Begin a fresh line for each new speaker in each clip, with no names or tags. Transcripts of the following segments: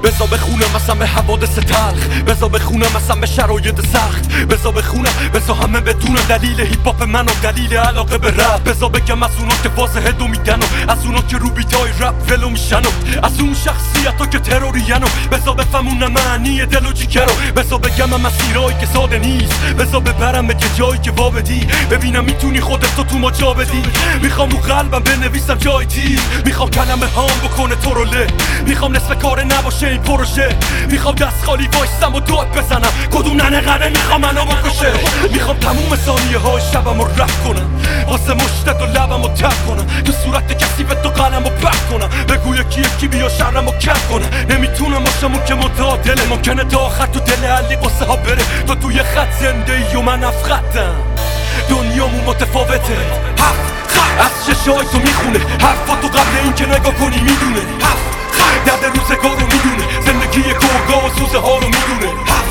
بزا بخونم اصلا به حوادث تلخ، بزا بخونم اصلا به شرایط سخت، بزا بخونم بزا همه بدونن دلیل هیپ هاپ من و دلیل علاقه به رپ. بزا بگم از اونا که واضحه دو میدن و از اونا که رو بیتای رپ ولو میشن و از اون شخصیتا که ترورین و بزا بفهمونم معنی دل و جیگر و بزا بگم مسیرایی که ساده نیست، بزا ببرم به جایی که وابدی ببینم میتونی خودت تو ما جا بدی. میخوام رو قلبم بنویسم جای تیر، میخوام کلمه هام بکنه تو رو له، میخوام نصف کار نباشه این پروژه، میخوام دست خالی وایستم و داد بزنم کدوم ننه میخوام منو بکشه. میخوام تموم ثانیه های شبم رو رفت کنم واسه مشتت و لبم رو تب کنم، تو صورت کسی به تو قلم رو پرد کنم، بگو یکی بیا شرم رو کم کنم. نمیتونم باشم اون که متعادله، ممکنه تا آخر تو دل علی قصه ها بره، تو توی خط زنده ای و من اف خطم، دنیامون متفاوته. از چشای تو میخونه حرفاتو قبل این که نگاه کنی میدونه، درد روزگار رو میدونه، زندگی گرگا و سوزه ها رو میدونه،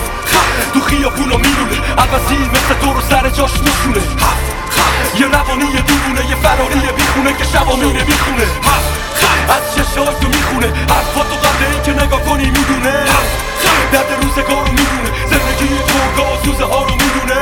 تو خیابونا میدونه عوضی مثل تو رو سر جاش میشونه، یه روانی یه دیوونه یه فراری بیخونه که شبا میره میخونه. از چشای تو میخونه حرفاتو قبل این که نگاه کنی میدونه، درد روزگار رو میدونه، زندگی گرگا و سوزه ها رو میدونه،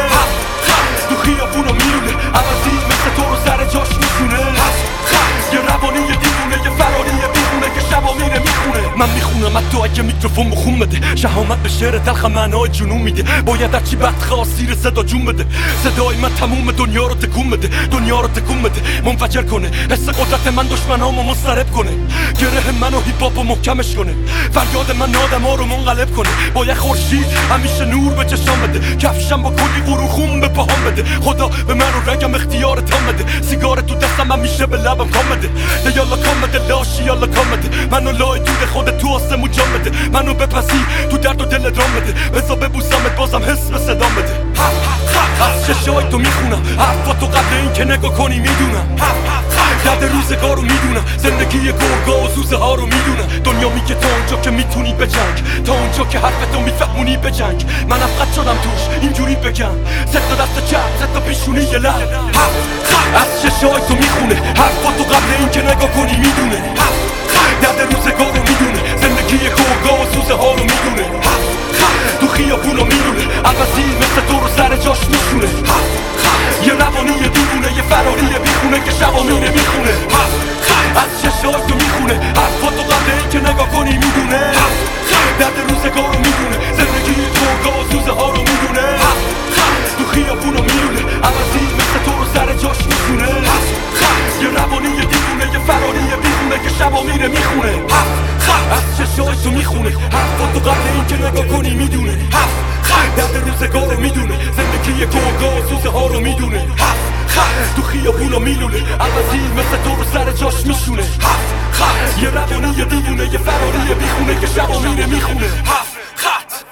تو خیابونا میدونه عوضی مثل تو رو سر جاش میشونه، یه روانی یه دیوونه یه فراری بیخونه که شبا میره میخونه. من میخونم حتی اگه میکروفون بخون بده، شهامت به شعر تلخ معنای جنون میده، باید هرچی بدخواست زیر صدا جون بده، صدای من تموم دنیا رو تکون بده، دنیا رو تکون بده، منفجر کنه حس قدرت من دشمنامو مضطرب کنه، گره منو هیپ هاپو محکمش کنه، فریاد من آدما رو منقلب کنه، باید خورشید همیشه نور به چشام بده، کفشم با کلی غرور خون به پاهام بده، خدا به من رو رگم اختیار تام بده، سیگار تو دستم همیشه به لبم کام بده، یالا کام بده لاشی یالا کام بده، منو لای دور خودت تو آسمون جام بده، منو بپذیر تو درد و دل رام بده، بزا ببوسمت بازم حس به صدام بده. از چشای تو میخونم حرفاتو قبل این که نگاه کنی میدونم، درد روزگار رو میدونم، زندگی گرگا و سوزه ها رو میدونم، دنیا میگه تا اونجا که میتونی بجنگ، تا اونجا که حرفتو میفهمونی بجنگ، من افقد شدم توش اینجوری بگم، زد تا دست چپ زد تا پیشونی یه لب. از چشای تو میخونه حرفاتو قبل این که نگاه کنی میدونه، درد روزگار رو میدونه، زندگی گرگا و سوزه ها رو میدونه، تو خیابونا میدونه عوضی مثل تو رو سر جاش میشونه، یه روانی یه دیوونه یه فراری بیخونه که شبا میره میخونه. از چشای تو میخونه حرفاتو قبل این که نگاه کنی میدونه، درد روزگار رو میدونه، زندگی گرگا و سوزه ها رو میدونه، تو خیابونا میدونه عوضی مثل تو رو سر جاش میشونه، یه روانی یه دیوونه یه فراری بیخونه که شبا میره میخونه. از چشای تو میخونه حرفاتو قبل این که نگاه کنی میدونه، درد روزگار رو میدونه، زندگی گرگا و سوزه ها رو میدونه، تو خیابونا میلونه عوضی مثل تو رو سر جاش میشونه، یه روانی یه دیوونه یه فراری بیخونه که شبا میره میخونه.